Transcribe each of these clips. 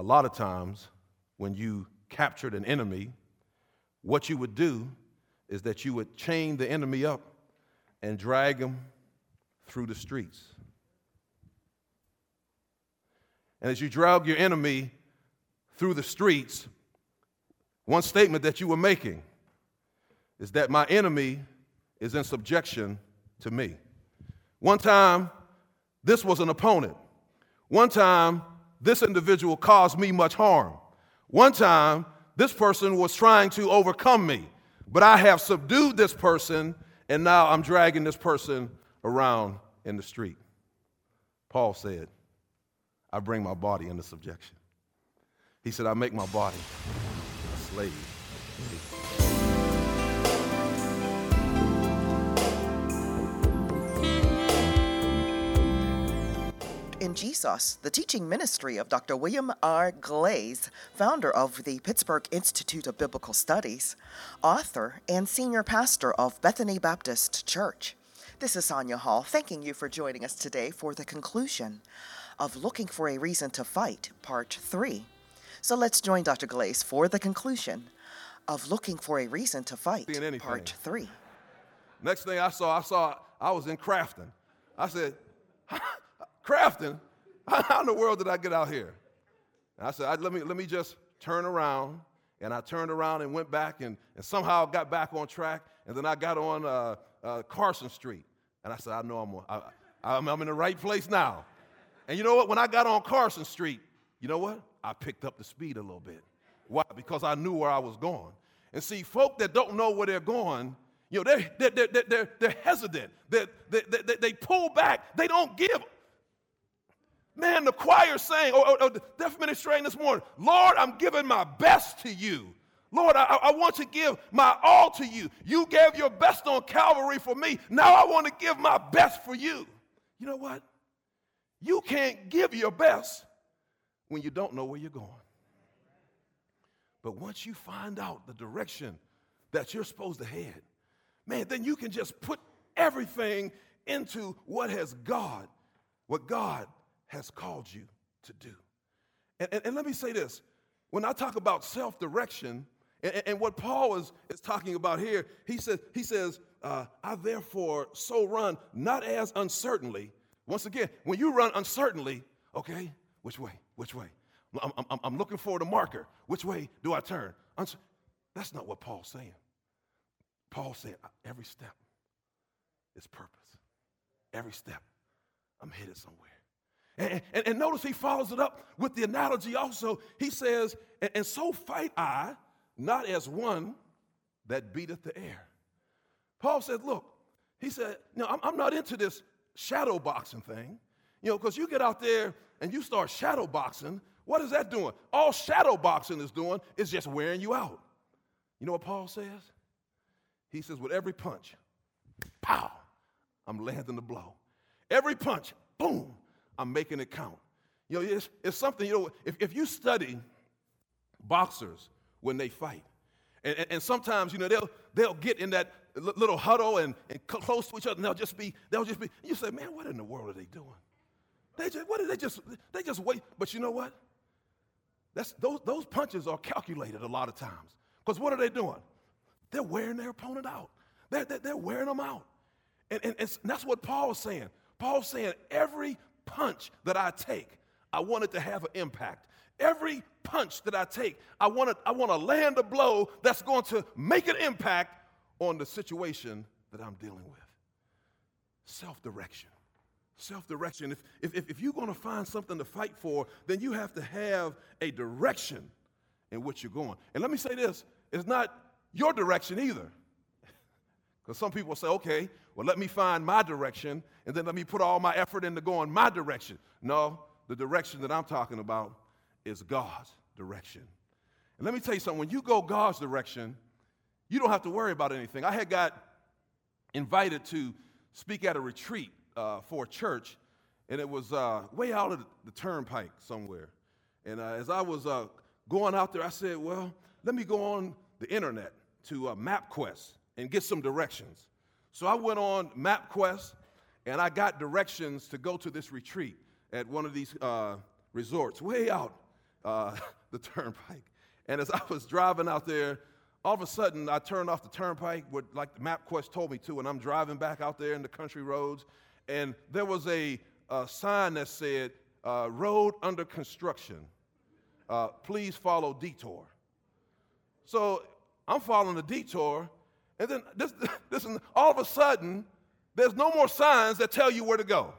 a lot of times when you captured an enemy, what you would do is that you would chain the enemy up and drag him through the streets. And as you drag your enemy through the streets, one statement that you were making is that my enemy is in subjection to me. One time, this was an opponent. One time, this individual caused me much harm. One time, this person was trying to overcome me, but I have subdued this person, and now I'm dragging this person around in the street. Paul said, I bring my body into subjection. He said, I make my body a slave. In Jesus, the teaching ministry of Dr. William R. Glaze, founder of the Pittsburgh Institute of Biblical Studies, author and senior pastor of Bethany Baptist Church. This is Sonia Hall, thanking you for joining us today for the conclusion of Looking for a Reason to Fight, Part 3. So let's join Dr. Glaze for the conclusion of Looking for a Reason to Fight, Part 3. Next thing I was in Crafton. I said, Crafton? How in the world did I get out here? And I said, let me just turn around. And I turned around and went back and somehow got back on track. And then I got on Carson Street. And I said, I know I'm in the right place now. And you know what? When I got on Carson Street, you know what? I picked up the speed a little bit. Why? Because I knew where I was going. And see, folk that don't know where they're going, you know, they're hesitant. They pull back. They don't give. Man, the choir sang, or the deaf ministry this morning, Lord, I'm giving my best to you. Lord, I want to give my all to you. You gave your best on Calvary for me. Now I want to give my best for you. You know what? You can't give your best when you don't know where you're going. But once you find out the direction that you're supposed to head, man, then you can just put everything into what God has called you to do. And let me say this. When I talk about self-direction, and what Paul is talking about here, he says, I therefore so run, not as uncertainly. Once again, when you run uncertainly, okay, which way? I'm looking for the marker. Which way do I turn? That's not what Paul's saying. Paul said, every step is purpose. Every step, I'm headed somewhere. And notice he follows it up with the analogy also. He says, and so fight I, not as one that beateth the air. Paul said, look, he said, no, I'm not into this shadow boxing thing. You know, because you get out there and you start shadow boxing, what is that doing? All shadow boxing is doing is just wearing you out. You know what Paul says? He says, with every punch, pow, I'm landing the blow. Every punch, boom, I'm making it count. You know, it's something, you know, if you study boxers when they fight, and sometimes, you know, they'll get in that little huddle and close to each other, and they'll just be, you say, man, what in the world are they doing? They just wait. But you know what? Those punches are calculated a lot of times. Because what are they doing? They're wearing their opponent out. They're wearing them out. And that's what Paul's saying. Paul's saying every punch that I take, I want it to have an impact. Every punch that I take, I want to land a blow that's going to make an impact on the situation that I'm dealing with. Self-direction. Self-direction. If you're going to find something to fight for, then you have to have a direction in which you're going. And let me say this, it's not your direction either. Because some people say, okay, well, let me find my direction, and then let me put all my effort into going my direction. No, the direction that I'm talking about is God's direction. And let me tell you something, when you go God's direction, you don't have to worry about anything. I had got invited to speak at a retreat for a church, and it was way out of the turnpike somewhere. And as I was going out there, I said, well, let me go on the internet to MapQuest and get some directions. So I went on MapQuest, and I got directions to go to this retreat at one of these resorts way out the turnpike. And as I was driving out there, all of a sudden I turned off the turnpike, like MapQuest told me to, and I'm driving back out there in the country roads, and there was a sign that said, road under construction. Please follow detour. So I'm following the detour, and then this all of a sudden, there's no more signs that tell you where to go.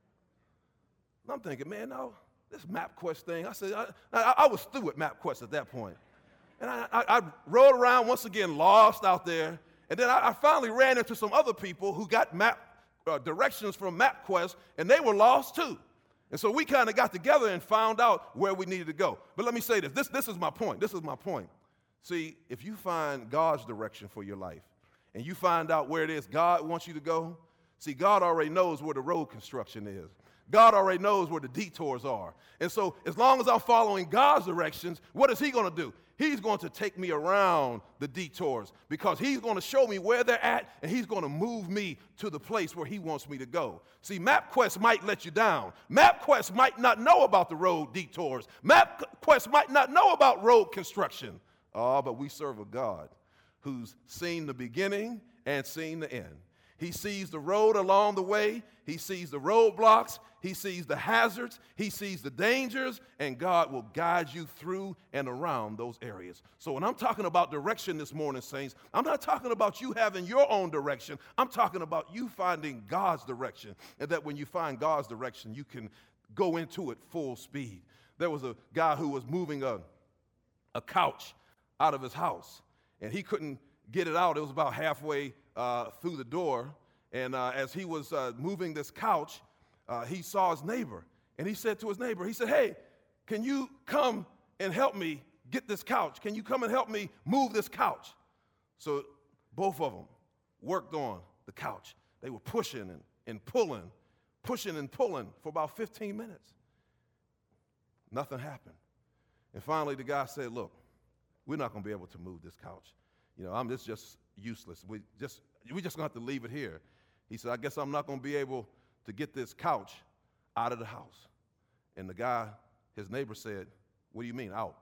And I'm thinking, man, no, this MapQuest thing. I said, I was through with MapQuest at that point. And I rode around once again, lost out there, and then I finally ran into some other people who got directions from MapQuest, and they were lost too. And so we kind of got together and found out where we needed to go. But let me say this. This is my point. This is my point. See, if you find God's direction for your life and you find out where it is God wants you to go, see, God already knows where the road construction is. God already knows where the detours are. And so as long as I'm following God's directions, what is he going to do? He's going to take me around the detours because he's going to show me where they're at, and he's going to move me to the place where he wants me to go. See, MapQuest might let you down. MapQuest might not know about the road detours. MapQuest might not know about road construction. Oh, but we serve a God who's seen the beginning and seen the end. He sees the road along the way. He sees the roadblocks. He sees the hazards. He sees the dangers, and God will guide you through and around those areas. So when I'm talking about direction this morning, saints, I'm not talking about you having your own direction. I'm talking about you finding God's direction, and that when you find God's direction, you can go into it full speed. There was a guy who was moving a couch out of his house, and he couldn't get it out. It was about halfway through the door, and as he was moving this couch, he saw his neighbor, and he said to his neighbor, he said, hey, can you come and help me get this couch? Can you come and help me move this couch? So both of them worked on the couch. They were pushing and pulling for about 15 minutes. Nothing happened. And finally the guy said, look, we're not going to be able to move this couch. It's just useless. We just going to have to leave it here. He said, I guess I'm not going to be able to get this couch out of the house. And the guy, his neighbor, said, what do you mean, out?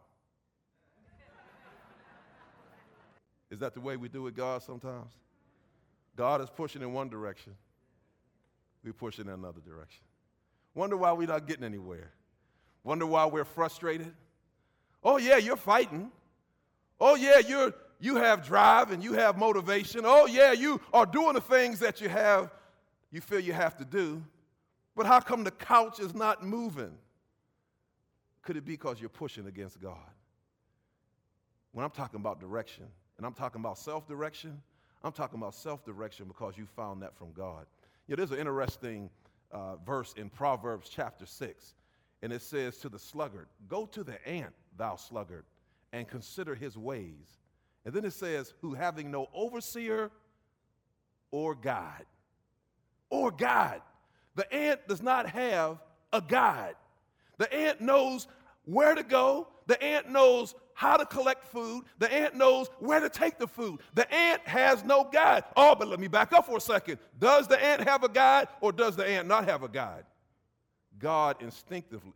Is that the way we do with God sometimes? God is pushing in one direction. We're pushing in another direction. Wonder why we're not getting anywhere. Wonder why we're frustrated. Oh, yeah, you're fighting. Oh, yeah, you have drive and you have motivation. Oh, yeah, you are doing the things that you feel you have to do. But how come the couch is not moving? Could it be because you're pushing against God? When I'm talking about direction, and I'm talking about self-direction, I'm talking about self-direction because you found that from God. There's an interesting verse in Proverbs chapter 6, and it says to the sluggard, go to the ant, thou sluggard, and consider his ways. And then it says, who having no overseer or guide. Or guide. The ant does not have a guide. The ant knows where to go. The ant knows how to collect food. The ant knows where to take the food. The ant has no guide. Oh, but let me back up for a second. Does the ant have a guide, or does the ant not have a guide? God instinctively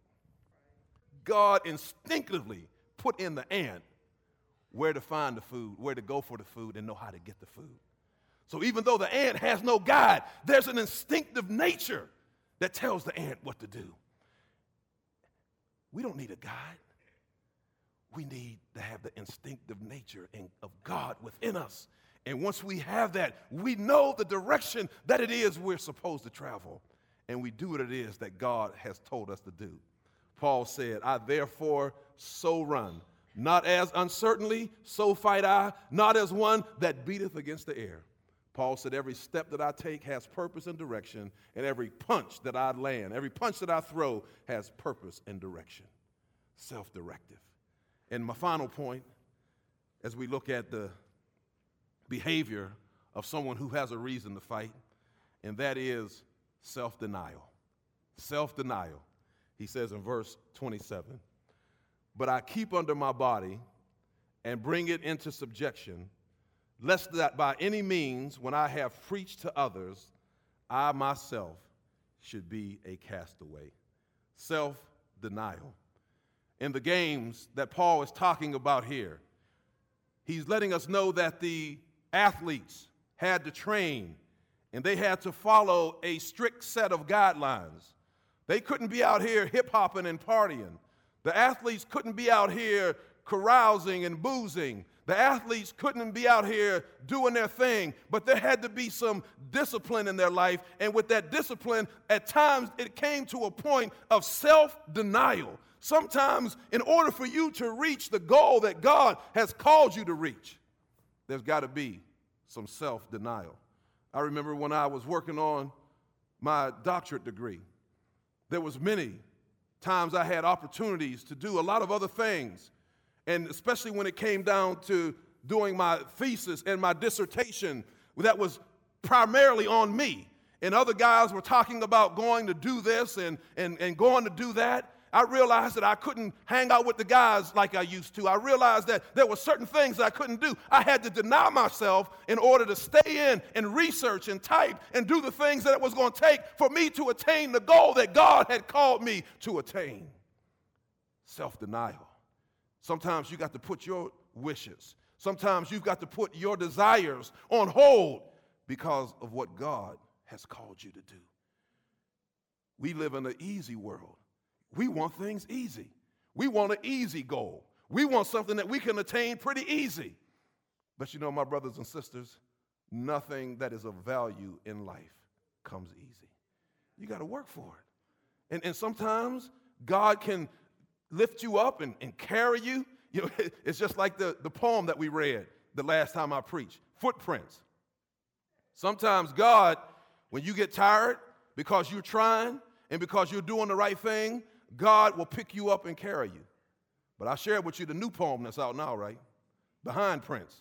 put in the ant where to find the food, where to go for the food, and know how to get the food. So even though the ant has no guide, there's an instinctive nature that tells the ant what to do. We don't need a guide. We need to have the instinctive nature of God within us. And once we have that, we know the direction that it is we're supposed to travel. And we do what it is that God has told us to do. Paul said, I therefore so run, not as uncertainly, so fight I, not as one that beateth against the air. Paul said, every step that I take has purpose and direction, and every punch that I land, every punch that I throw has purpose and direction. Self-directive. And my final point, as we look at the behavior of someone who has a reason to fight, and that is self-denial. Self-denial. He says in verse 27, but I keep under my body and bring it into subjection, lest that by any means, when I have preached to others, I myself should be a castaway. Self-denial. in the games that Paul is talking about here. He's letting us know that the athletes had to train and they had to follow a strict set of guidelines. They couldn't be out here hip-hopping and partying. The athletes couldn't be out here carousing and boozing. The athletes couldn't be out here doing their thing, but there had to be some discipline in their life, and with that discipline, at times it came to a point of self-denial. Sometimes, in order for you to reach the goal that God has called you to reach, there's got to be some self-denial. I remember when I was working on my doctorate degree, there was many times I had opportunities to do a lot of other things, and especially when it came down to doing my thesis and my dissertation, that was primarily on me. And other guys were talking about going to do this and going to do that. I realized that I couldn't hang out with the guys like I used to. I realized that there were certain things that I couldn't do. I had to deny myself in order to stay in and research and type and do the things that it was going to take for me to attain the goal that God had called me to attain. Self-denial. Sometimes you got to put your wishes. Sometimes you've got to put your desires on hold because of what God has called you to do. We live in an easy world. We want things easy. We want an easy goal. We want something that we can attain pretty easy. But you know, my brothers and sisters, nothing that is of value in life comes easy. You got to work for it. And sometimes God can lift you up and carry you. You know, it's just like the poem that we read the last time I preached, Footprints. Sometimes God, when you get tired because you're trying and because you're doing the right thing, God will pick you up and carry you. But I shared with you the new poem that's out now, right? Behind Prince.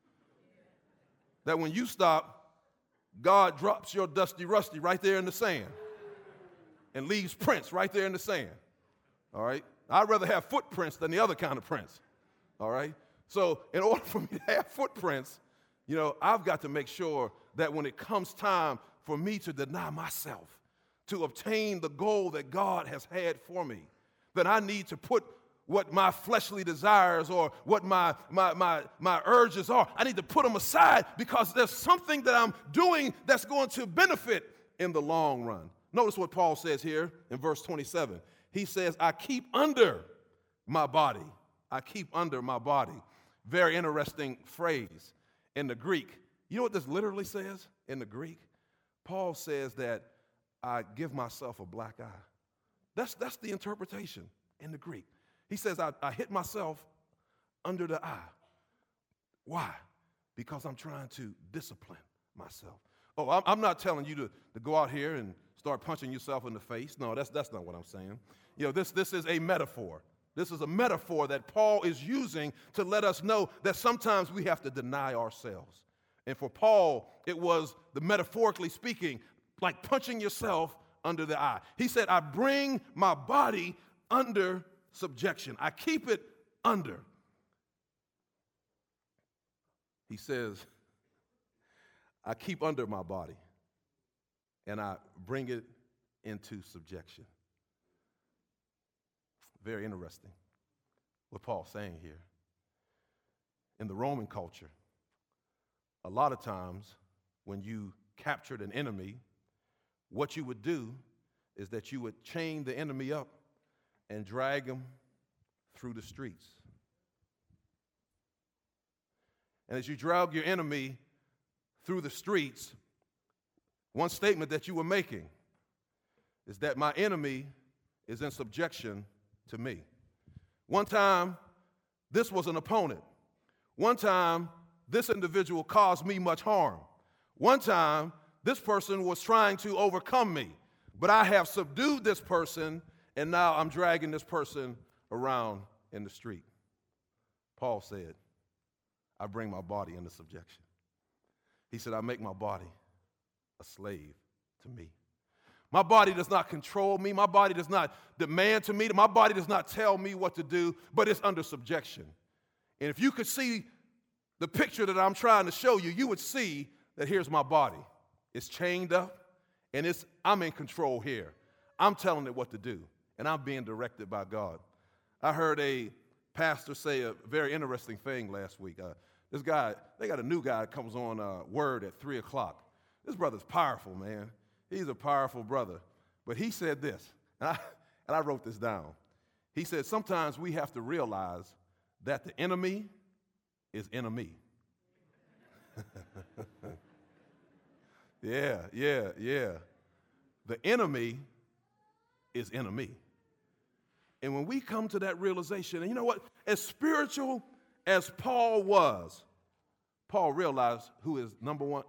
That when you stop, God drops your dusty rusty right there in the sand and leaves prints right there in the sand. All right? I'd rather have footprints than the other kind of prints. All right? So in order for me to have footprints, you know, I've got to make sure that when it comes time for me to deny myself, to obtain the goal that God has had for me, then I need to put what my fleshly desires or what my urges are, I need to put them aside because there's something that I'm doing that's going to benefit in the long run. Notice what Paul says here in verse 27. He says, I keep under my body. I keep under my body. Very interesting phrase in the Greek. You know what this literally says in the Greek? Paul says that I give myself a black eye. That's the interpretation in the Greek. He says I hit myself under the eye. Why? Because I'm trying to discipline myself. Oh, I'm not telling you to go out here and start punching yourself in the face. No, that's not what I'm saying. You know, this is a metaphor. This is a metaphor that Paul is using to let us know that sometimes we have to deny ourselves. And for Paul, it was, metaphorically speaking, like punching yourself under the eye. He said, I bring my body under subjection. I keep it under. He says, I keep under my body and I bring it into subjection. Very interesting what Paul's saying here. In the Roman culture, a lot of times when you captured an enemy, what you would do is that you would chain the enemy up and drag him through the streets. And as you drag your enemy through the streets, one statement that you were making is that my enemy is in subjection to me. One time, this was an opponent. One time, this individual caused me much harm. One time, this person was trying to overcome me, but I have subdued this person, and now I'm dragging this person around in the street. Paul said, I bring my body into subjection. He said, I make my body a slave to me. My body does not control me. My body does not demand to me. My body does not tell me what to do, but it's under subjection. And if you could see the picture that I'm trying to show you, you would see that here's my body. It's chained up, and I'm in control here. I'm telling it what to do, and I'm being directed by God. I heard a pastor say a very interesting thing last week. This guy, they got a new guy that comes on Word at 3 o'clock. This brother's powerful, man. He's a powerful brother. But he said this, and I wrote this down. He said, sometimes we have to realize that the enemy is enemy. Yeah. The enemy is enemy. And when we come to that realization, and you know what? As spiritual as Paul was, Paul realized who is number one.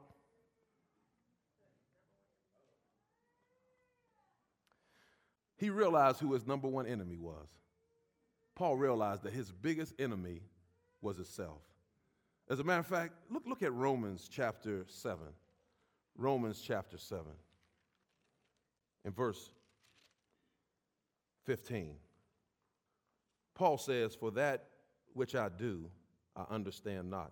He realized who his number one enemy was. Paul realized that his biggest enemy was himself. As a matter of fact, look at Romans chapter 7. Romans chapter 7. In verse 15. Paul says, "For that which I do, I understand not.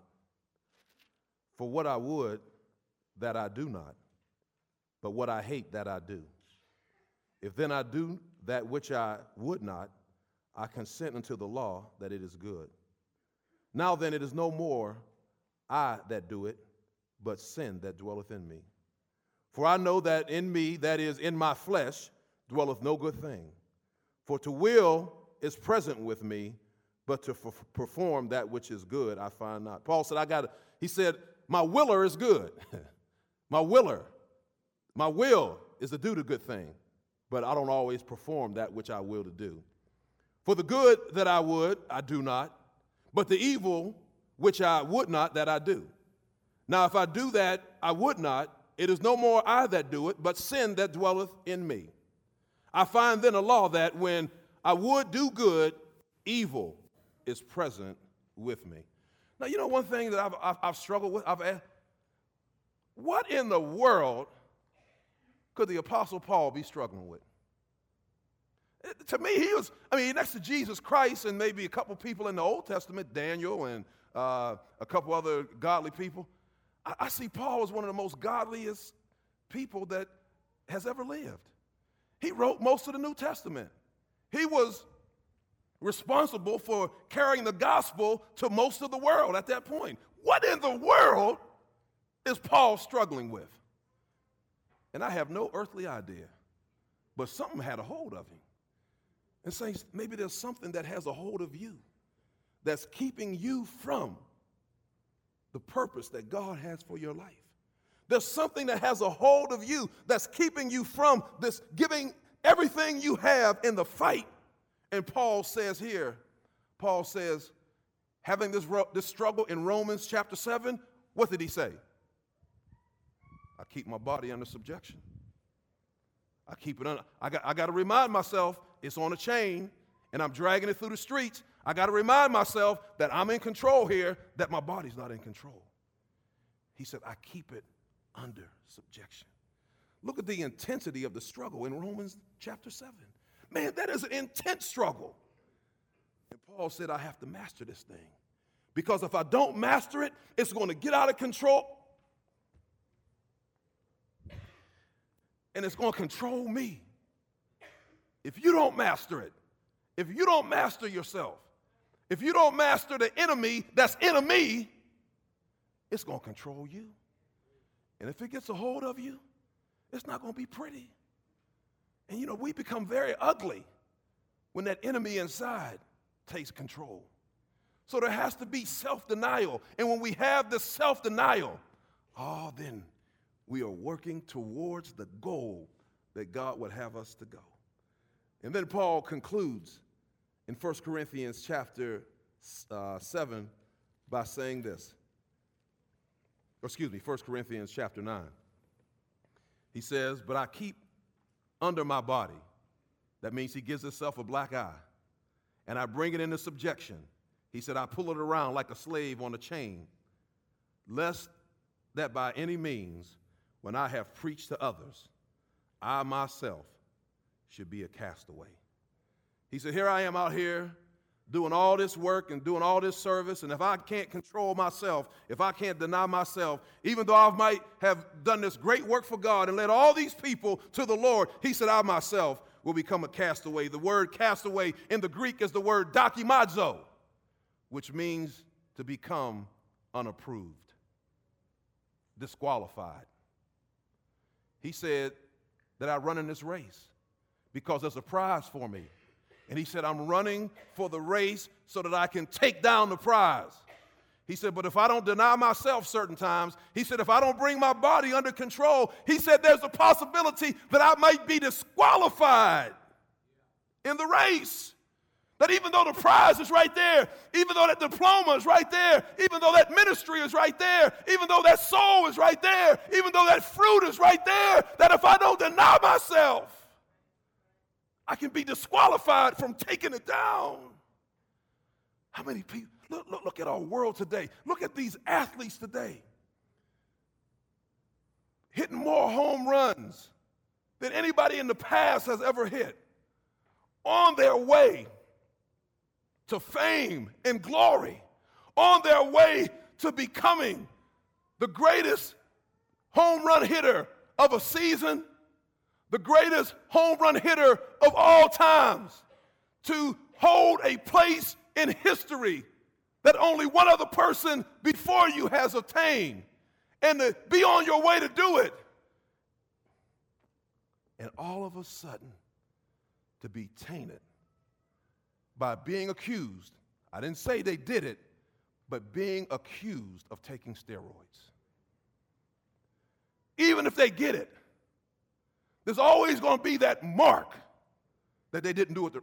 For what I would, that I do not. But what I hate, that I do. If then I do that which I would not, I consent unto the law that it is good. Now then, it is no more I that do it, but sin that dwelleth in me. For I know that in me, that is, in my flesh, dwelleth no good thing. For to will is present with me, but to perform that which is good I find not." Paul said, he said, my willer is good. My will is to do the good thing, but I don't always perform that which I will to do. For the good that I would, I do not, but the evil which I would not, that I do. Now if I do that I would not, it is no more I that do it, but sin that dwelleth in me. I find then a law that when I would do good, evil is present with me. Now, you know one thing that I've struggled with? I've asked, what in the world could the Apostle Paul be struggling with? To me, next to Jesus Christ and maybe a couple people in the Old Testament, Daniel and a couple other godly people, I see Paul as one of the most godliest people that has ever lived. He wrote most of the New Testament. He was responsible for carrying the gospel to most of the world at that point. What in the world is Paul struggling with? And I have no earthly idea, but something had a hold of him. And saints, maybe there's something that has a hold of you that's keeping you from the purpose that God has for your life. There's something that has a hold of you that's keeping you from this, giving everything you have in the fight. And Paul says, having this struggle in Romans chapter 7, what did he say? I keep my body under subjection. I keep it under. I got to remind myself it's on a chain and I'm dragging it through the streets. I got to remind myself that I'm in control here, that my body's not in control. He said, I keep it under subjection. Look at the intensity of the struggle in Romans chapter 7. Man, that is an intense struggle. And Paul said, I have to master this thing. Because if I don't master it, it's going to get out of control. And it's going to control me. If you don't master it, if you don't master yourself, if you don't master the enemy that's enemy, it's going to control you. And if it gets a hold of you, it's not going to be pretty. And you know, we become very ugly when that enemy inside takes control. So there has to be self-denial. And when we have this self-denial, then we are working towards the goal that God would have us to go. And then Paul concludes in 1 Corinthians chapter 7 by saying this. 1 Corinthians chapter 9. He says, but I keep under my body. That means he gives himself a black eye. And I bring it into subjection. He said, I pull it around like a slave on a chain, lest that by any means, when I have preached to others, I myself should be a castaway. He said, here I am out here doing all this work and doing all this service, and if I can't control myself, if I can't deny myself, even though I might have done this great work for God and led all these people to the Lord, he said, I myself will become a castaway. The word castaway in the Greek is the word dokimazo, which means to become unapproved, disqualified. He said that I run in this race because there's a prize for me. And he said, I'm running for the race so that I can take down the prize. He said, but if I don't deny myself certain times, he said, if I don't bring my body under control, he said, there's a possibility that I might be disqualified in the race. That even though the prize is right there, even though that diploma is right there, even though that ministry is right there, even though that soul is right there, even though that fruit is right there, that if I don't deny myself, I can be disqualified from taking it down. How many people, look at our world today. Look at these athletes today. Hitting more home runs than anybody in the past has ever hit. On their way to fame and glory. On their way to becoming the greatest home run hitter of a season, the greatest home run hitter of all times, to hold a place in history that only one other person before you has attained, and to be on your way to do it. And all of a sudden, to be tainted by being accused. I didn't say they did it, but being accused of taking steroids. Even if they get it, there's always going to be that mark that they didn't do it the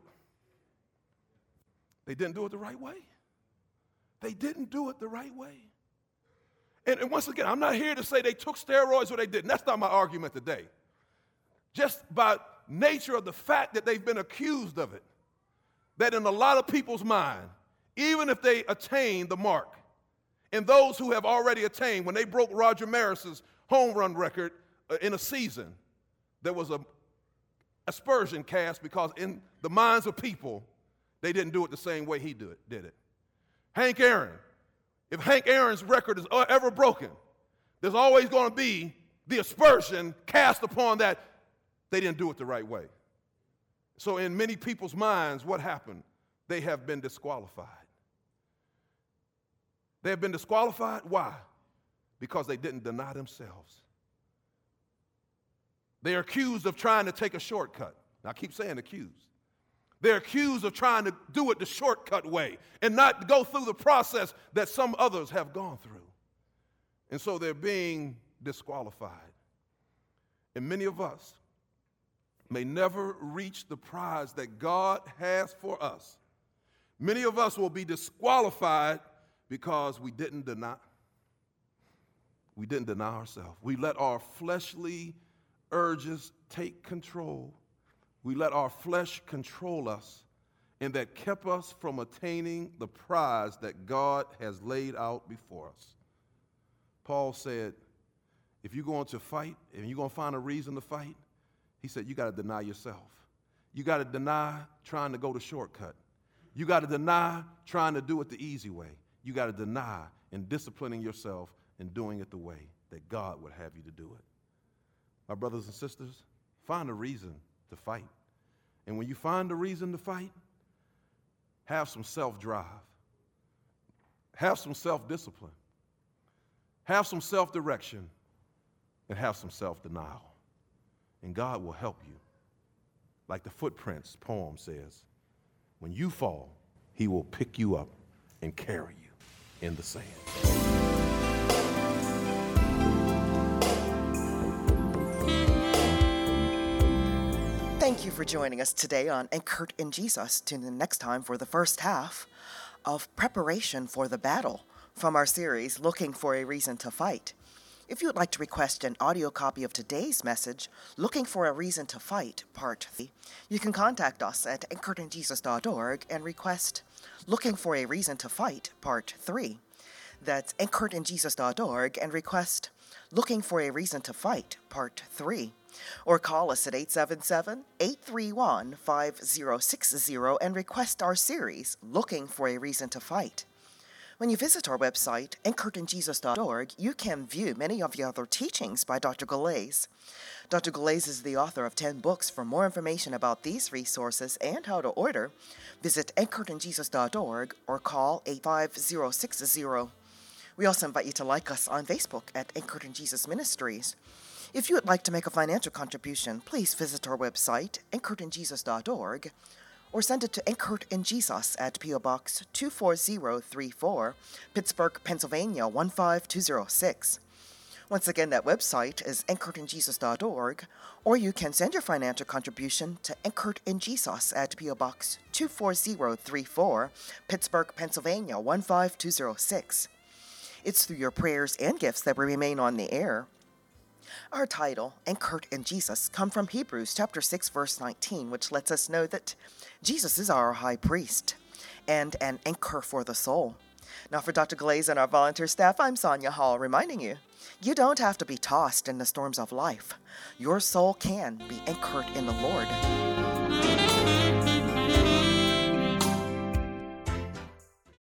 right way. They didn't do it the right way. And once again, I'm not here to say they took steroids or they didn't. That's not my argument today. Just by nature of the fact that they've been accused of it, that in a lot of people's mind, even if they attain the mark, and those who have already attained, when they broke Roger Maris's home run record in a season, there was a aspersion cast because in the minds of people, they didn't do it the same way he did it. Hank Aaron, if Hank Aaron's record is ever broken, there's always going to be the aspersion cast upon that they didn't do it the right way. So in many people's minds, what happened? They have been disqualified. They have been disqualified. Why? Because they didn't deny themselves. They're accused of trying to take a shortcut. Now, I keep saying accused. They're accused of trying to do it the shortcut way and not go through the process that some others have gone through. And so they're being disqualified. And many of us may never reach the prize that God has for us. Many of us will be disqualified because we didn't deny ourselves. We let our fleshly urges take control. We let our flesh control us, and that kept us from attaining the prize that God has laid out before us. Paul said, if you're going to fight and you're going to find a reason to fight, he said, you got to deny yourself. You got to deny trying to go the shortcut. You got to deny trying to do it the easy way. You got to deny and disciplining yourself and doing it the way that God would have you to do it. My brothers and sisters, find a reason to fight. And when you find a reason to fight, have some self-drive. Have some self-discipline. Have some self-direction. And have some self-denial. And God will help you. Like the Footprints poem says, when you fall, he will pick you up and carry you in the sand. Thank you for joining us today on Anchored in Jesus. Tune in next time for the first half of Preparation for the Battle from our series, Looking for a Reason to Fight. If you would like to request an audio copy of today's message, Looking for a Reason to Fight, Part 3, you can contact us at anchoredinjesus.org and request Looking for a Reason to Fight, Part 3. That's anchoredinjesus.org and request Looking for a Reason to Fight, Part 3. Or call us at 877-831-5060 and request our series, Looking for a Reason to Fight. When you visit our website, anchoredinjesus.org, you can view many of the other teachings by Dr. Galais. Dr. Galais is the author of 10 books. For more information about these resources and how to order, visit anchoredinjesus.org or call 85060. We also invite you to like us on Facebook at Anchored in Jesus Ministries. If you would like to make a financial contribution, please visit our website, anchoredinjesus.org, or send it to Anchored in Jesus at P.O. Box 24034, Pittsburgh, Pennsylvania 15206. Once again, that website is anchoredinjesus.org, or you can send your financial contribution to Anchored in Jesus at P.O. Box 24034, Pittsburgh, Pennsylvania 15206. It's through your prayers and gifts that we remain on the air. Our title, Anchored in Jesus, come from Hebrews chapter 6, verse 19, which lets us know that Jesus is our high priest and an anchor for the soul. Now for Dr. Galais and our volunteer staff, I'm Sonia Hall, reminding you, you don't have to be tossed in the storms of life. Your soul can be anchored in the Lord.